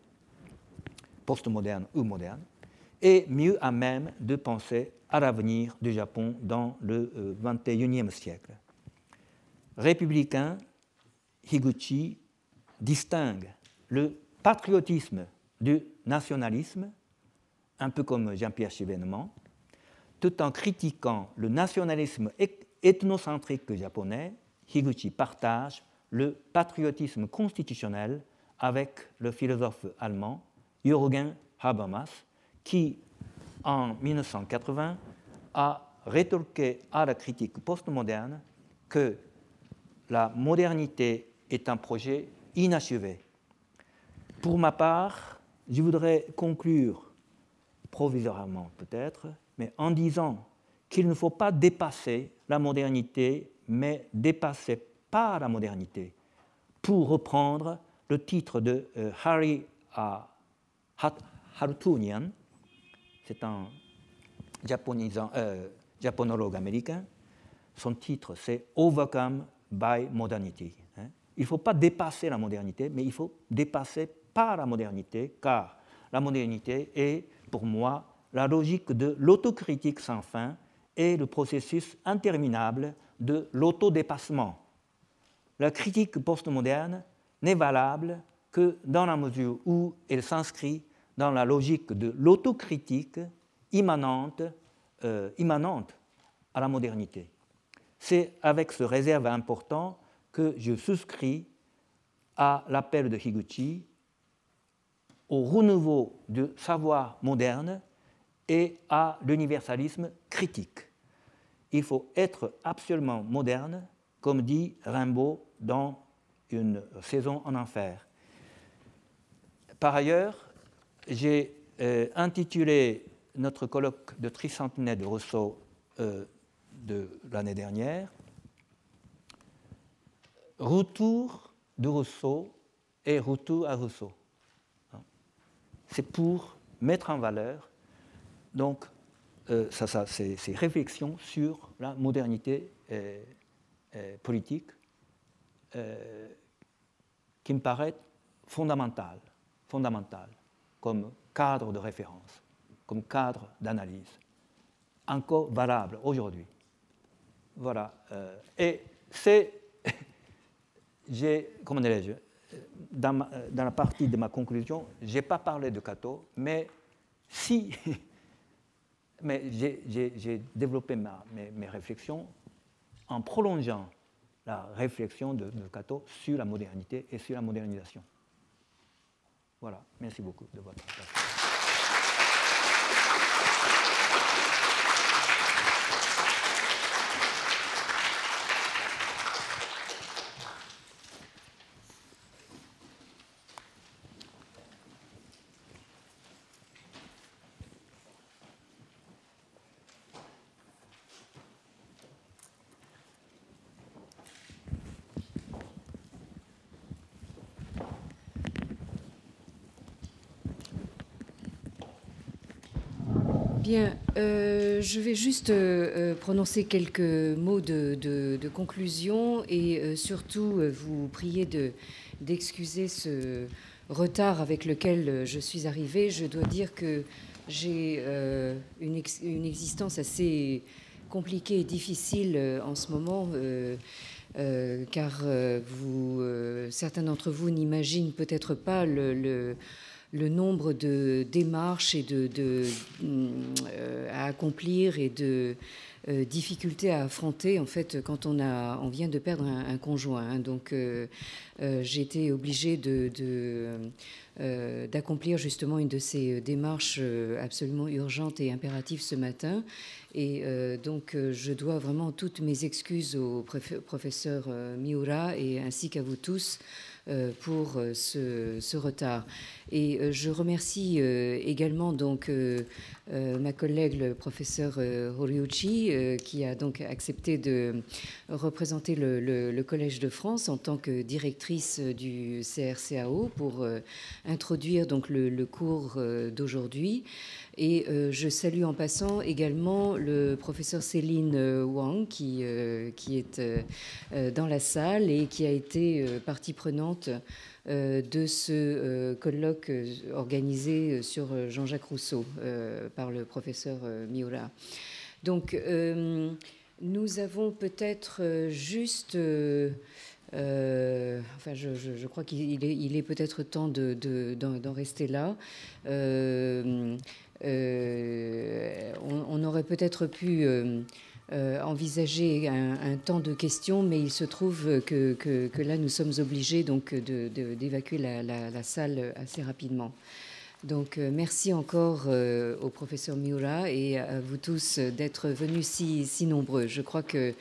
postmoderne ou moderne, est mieux à même de penser à l'avenir du Japon dans le XXIe siècle. Républicain, Higuchi distingue le patriotisme du nationalisme, un peu comme Jean-Pierre Chevènement, tout en critiquant le nationalisme ethnocentrique japonais. Higuchi partage le patriotisme constitutionnel avec le philosophe allemand Jürgen Habermas, qui, en 1980, a rétorqué à la critique postmoderne que la modernité est un projet inachevé. Pour ma part, je voudrais conclure, provisoirement peut-être, mais en disant qu'il ne faut pas dépasser la modernité, mais dépasser par la modernité, pour reprendre le titre de Harry Hartunian, c'est un japonologue américain. Son titre, c'est « Overcome by Modernity ». Il ne faut pas dépasser la modernité, mais il faut dépasser par la modernité, car la modernité est, pour moi, la logique de l'autocritique sans fin et le processus interminable de l'autodépassement. La critique postmoderne n'est valable que dans la mesure où elle s'inscrit dans la logique de l'autocritique immanente à la modernité. C'est avec ce réserve important que je souscris à l'appel de Higuchi au renouveau du savoir moderne et à l'universalisme critique. il faut être absolument moderne, comme dit Rimbaud dans Une saison en enfer. Par ailleurs, j'ai intitulé notre colloque de tricentenaire de Rousseau de l'année dernière « Retour de Rousseau et retour à Rousseau ». C'est pour mettre en valeur donc, ces réflexions sur la modernité politique qui me paraît fondamentale comme cadre de référence, comme cadre d'analyse, encore valable aujourd'hui. Voilà. Et c'est, comment dirais-je, dans la partie de ma conclusion, je n'ai pas parlé de Cato, mais j'ai développé mes réflexions en prolongeant la réflexion de Cato sur la modernité et sur la modernisation. Voilà, merci beaucoup de votre attention. Bien, je vais juste prononcer quelques mots de conclusion et surtout vous prier d'excuser ce retard avec lequel je suis arrivée. Je dois dire que j'ai une existence assez compliquée et difficile en ce moment, car certains d'entre vous n'imaginent peut-être pas le nombre de démarches et à accomplir et de difficultés à affronter en fait quand on vient de perdre un conjoint. Donc j'ai été obligée d'accomplir justement une de ces démarches absolument urgentes et impératives ce matin. Et donc je dois vraiment toutes mes excuses au professeur Miura et ainsi qu'à vous tous pour ce retard. Et je remercie également donc ma collègue le professeur Horiuchi qui a donc accepté de représenter le Collège de France en tant que directrice du CRCAO pour introduire donc le cours d'aujourd'hui. Et je salue en passant également le professeur Céline Wang qui est dans la salle et qui a été partie prenante de ce colloque organisé sur Jean-Jacques Rousseau par le professeur Miura. Donc nous avons peut-être juste... je crois qu'il est peut-être temps d'en rester là. On aurait peut-être pu envisager un temps de questions, mais il se trouve que là, nous sommes obligés donc d'évacuer la salle assez rapidement. Donc, merci encore au professeur Miura et à vous tous d'être venus si nombreux. Je crois que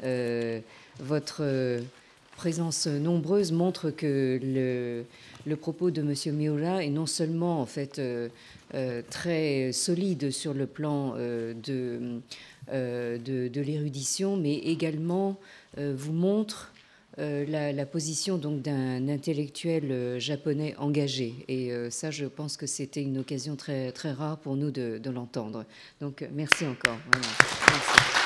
votre présence nombreuse montre que le propos de M. Miura est non seulement en fait très solide sur le plan de l'érudition, mais également vous montre la position donc d'un intellectuel japonais engagé. Et ça, je pense que c'était une occasion très, très rare pour nous de l'entendre. Donc, merci encore. Vraiment. Merci.